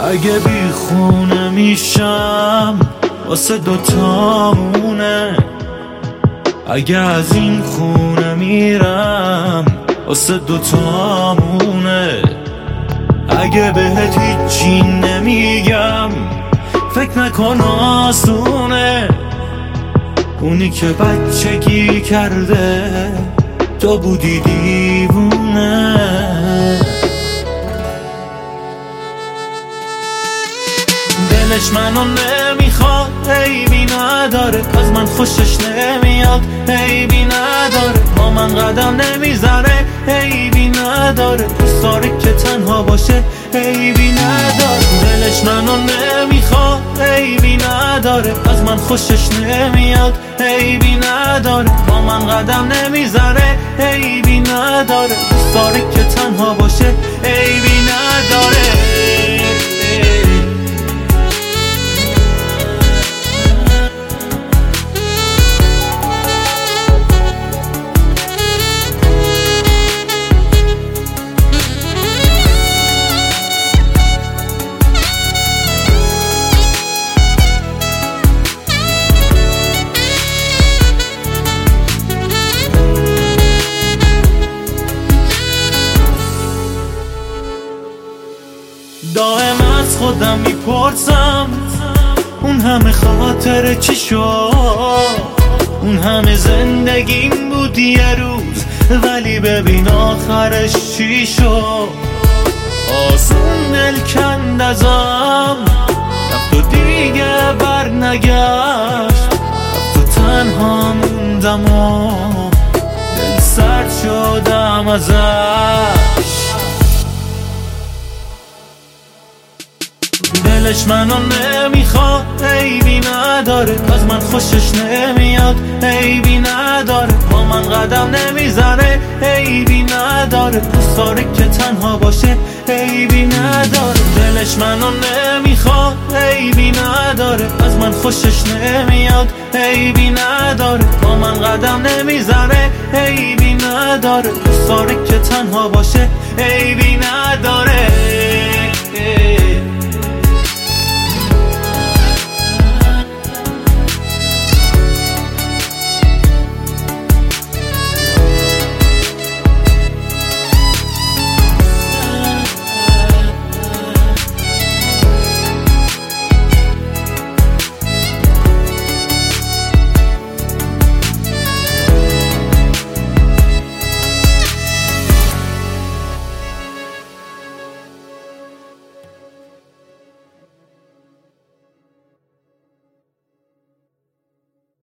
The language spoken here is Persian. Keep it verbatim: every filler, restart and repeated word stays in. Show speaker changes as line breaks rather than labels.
اگه بی خونه میشم واسه دوتامونه، اگه از این خونه میرم واسه دوتامونه، اگه بهت هیچی نمیگم فکر نکن آسونه، اونی که بچگی کرده تو بودی دیوونه. دلش منو نمیخواد، عیبی نداره، از من خوشش نمیاد، عیبی نداره، با من قدم نمیزنه، عیبی نداره، دوست داره که تنها باشه، عیبی نداره. دلش منو نمیخواد، عیبی نداره، از من خوشش نمیاد، عیبی نداره، با من قدم نمیزنه، عیبی نداره، دوست داره که تنها باشه، عیبی نداره. دائم از خودم میپرسم اون همه خاطر چی شد، اون همه زندگیم بود یه روز، ولی ببین آخرش چی شد. آسون دل کند ازم، رفت و دیگه بر نگشت، رفت و تنها موندم و دل سرد شدم ازش. دلش منو نمیخواد، عیبی نداره، از من خوشش نمیاد، عیبی نداره، با من قدم نمیزنه، عیبی نداره، دوست داره که تنها باشه، عیبی نداره. دلش منو نمیخواد، عیبی نداره، از من خوشش نمیاد، عیبی نداره، با من قدم نمیزنه، عیبی نداره، دوست داره که تنها باشه، عیبی نداره.